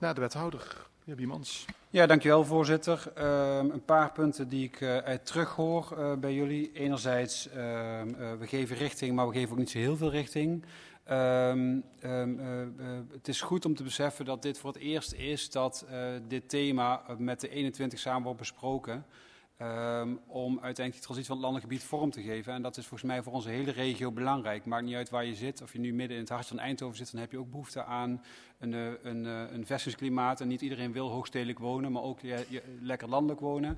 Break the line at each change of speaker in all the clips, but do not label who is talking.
Naar de wethouder, heer Biemans.
Ja, dankjewel voorzitter. Een paar punten die ik uit terughoor bij jullie. Enerzijds, we geven richting, maar we geven ook niet zo heel veel richting. Het is goed om te beseffen dat dit voor het eerst is dat dit thema met de 21 samen wordt besproken. Om uiteindelijk die transitie van het landelijk gebied vorm te geven. En dat is volgens mij voor onze hele regio belangrijk. Maakt niet uit waar je zit. Of je nu midden in het hart van Eindhoven zit, dan heb je ook behoefte aan een vestigingsklimaat. En niet iedereen wil hoogstedelijk wonen, maar ook lekker landelijk wonen.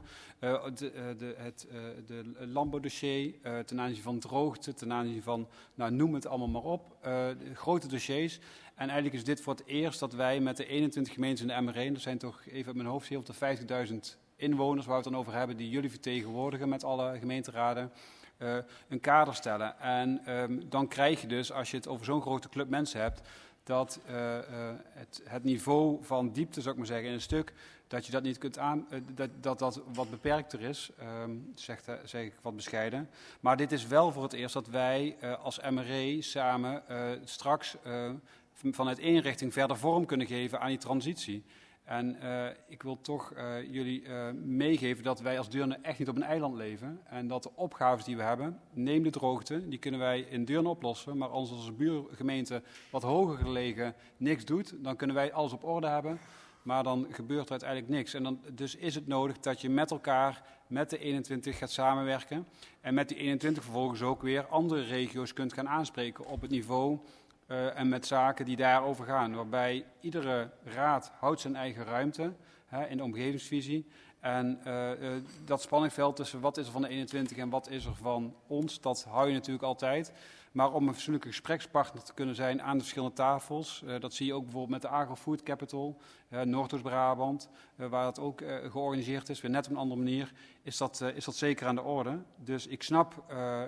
De landbouwdossier ten aanzien van droogte, ten aanzien van, nou, noem het allemaal maar op. Grote dossiers. En eigenlijk is dit voor het eerst dat wij met de 21 gemeentes in de MR1, er zijn toch even uit mijn hoofd 50.000 inwoners waar we het dan over hebben, die jullie vertegenwoordigen met alle gemeenteraden, een kader stellen. En dan krijg je dus, als je het over zo'n grote club mensen hebt, dat het niveau van diepte, zou ik maar zeggen, in een stuk, dat je dat niet kunt dat wat beperkter is, zeg ik wat bescheiden. Maar dit is wel voor het eerst dat wij als MRE samen straks vanuit één richting verder vorm kunnen geven aan die transitie. En ik wil toch jullie meegeven dat wij als Deurne echt niet op een eiland leven. En dat de opgaves die we hebben, neem de droogte, die kunnen wij in Deurne oplossen. Maar als onze buurgemeente wat hoger gelegen niks doet, dan kunnen wij alles op orde hebben. Maar dan gebeurt er uiteindelijk niks. En dan, dus is het nodig dat je met elkaar, met de 21 gaat samenwerken. En met die 21 vervolgens ook weer andere regio's kunt gaan aanspreken op het niveau en met zaken die daarover gaan. Waarbij iedere raad houdt zijn eigen ruimte in de omgevingsvisie. En dat spanningveld tussen wat is er van de 21 en wat is er van ons, dat hou je natuurlijk altijd. Maar om een fatsoenlijke gesprekspartner te kunnen zijn aan de verschillende tafels. Dat zie je ook bijvoorbeeld met de Agrofood Capital, Noordoost-Brabant, waar het ook georganiseerd is, weer net op een andere manier, is dat zeker aan de orde. Dus ik snap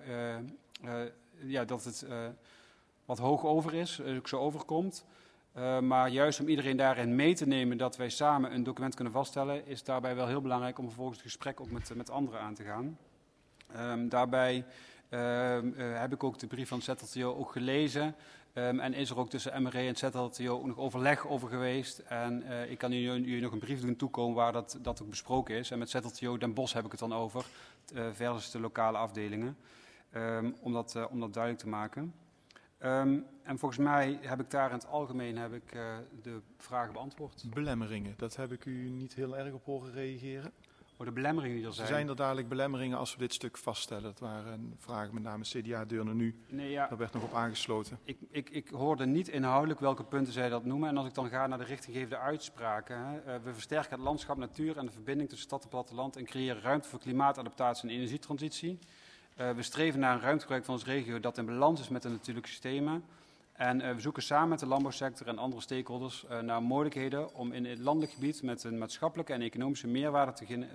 dat het wat hoog over is, ook zo overkomt. Maar juist om iedereen daarin mee te nemen dat wij samen een document kunnen vaststellen, is daarbij wel heel belangrijk om vervolgens het gesprek ook met anderen aan te gaan. Daarbij heb ik ook de brief van het ZLTO ook gelezen. En is er ook tussen MRE en het ZLTO ook nog overleg over geweest. En ik kan jullie nog een brief doen toekomen waar dat ook besproken is. En met ZLTO Den Bosch heb ik het dan over, versus de lokale afdelingen. Om dat duidelijk te maken. En volgens mij heb ik daar in het algemeen de vragen beantwoord.
Belemmeringen, dat heb ik u niet heel erg op horen reageren.
De belemmeringen die er zijn.
Zijn er dadelijk belemmeringen als we dit stuk vaststellen? Dat waren vragen met name CDA Deurne nu.
Nee, ja.
Daar werd nog op aangesloten.
Ik hoorde niet inhoudelijk welke punten zij dat noemen. En als ik dan ga naar de richtinggevende uitspraken. We versterken het landschap, natuur en de verbinding tussen stad en platteland. En creëren ruimte voor klimaatadaptatie en energietransitie. We streven naar een ruimtegebruik van onze regio dat in balans is met de natuurlijke systemen. En we zoeken samen met de landbouwsector en andere stakeholders naar mogelijkheden om in het landelijk gebied met een maatschappelijke en economische meerwaarde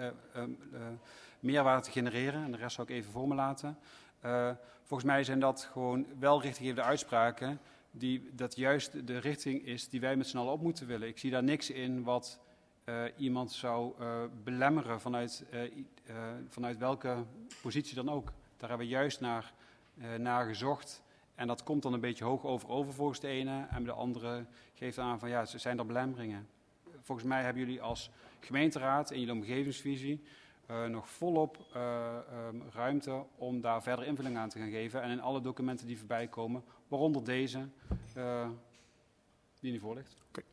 te genereren. En de rest zou ik even voor me laten. Volgens mij zijn dat gewoon wel richtinggevende uitspraken dat juist de richting is die wij met z'n allen op moeten willen. Ik zie daar niks in wat iemand zou belemmeren vanuit welke positie dan ook. Daar hebben we juist naar gezocht. En dat komt dan een beetje hoog over volgens de ene. En de andere geeft aan van ja, zijn er belemmeringen. Volgens mij hebben jullie als gemeenteraad in jullie omgevingsvisie nog volop ruimte om daar verder invulling aan te gaan geven. En in alle documenten die voorbij komen, waaronder deze, die nu voor ligt.
Okay.